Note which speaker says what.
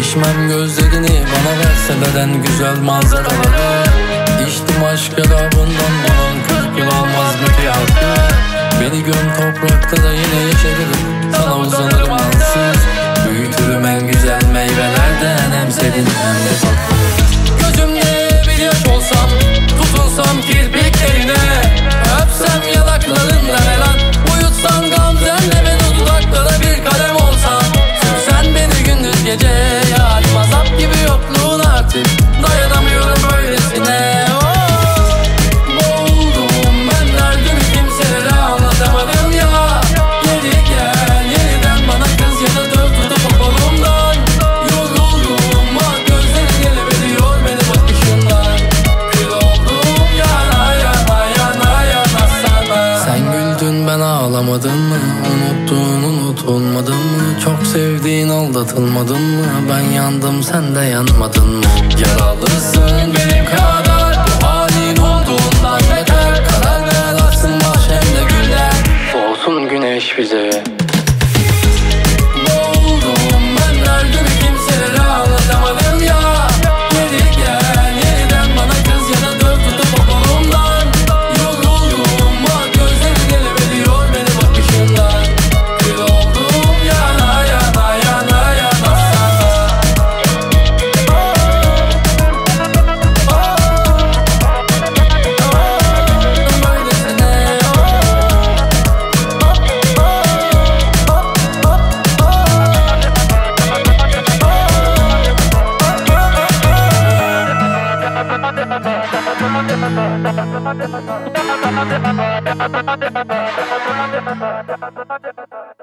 Speaker 1: değişmem gözlerini, bana verseler güzel manzaraları. İçtim aşk şarabından, bunun 40 yıl almaz mı ki hakkı? Beni göm toprakta da yine yeşeririm, sana uzanırım ansız. Büyütürüm en güzel meyvelerden, hem serin hem de tatlı. Gözümde bir yaş olsam, tutunsam kirpiklerine, öpsem yanaklarından elan, uyutsan gamzenle beni dudaklara bir kalem olsam. Sürsen beni gündüz gece, yarim azap gibi yokluğun artık, dayanamıyorum böylesine. Boğuldum ben derdimi, kimselere anlatamadım ya. Geri gel yeniden bana kız, ya da döv tutup popolumdan. Yoruldum bak gözlerin ele veriyor beni bakışından. Kül oldum yana yana yana yana sana. Sen güldün ben ağlamadım mı? Unuttun unutulmadın mı? Çok sevdiğin aldatılmadın mı? Ben yandım sen de yanmadın mı? Yaralısın benim kadar, bu halin umduğundan beter. Karar ver açsın baş hem de güller, olsun güneş bize. Boğuldum ben derdimi, kimselere anlatamadım ya. Geri gel yeniden bana kız, ya da döv tutup popolumdan. Yoruldum bak gözlerin ele veriyor beni bakışından. Kül oldum yana yana yana yana sana. Böylesine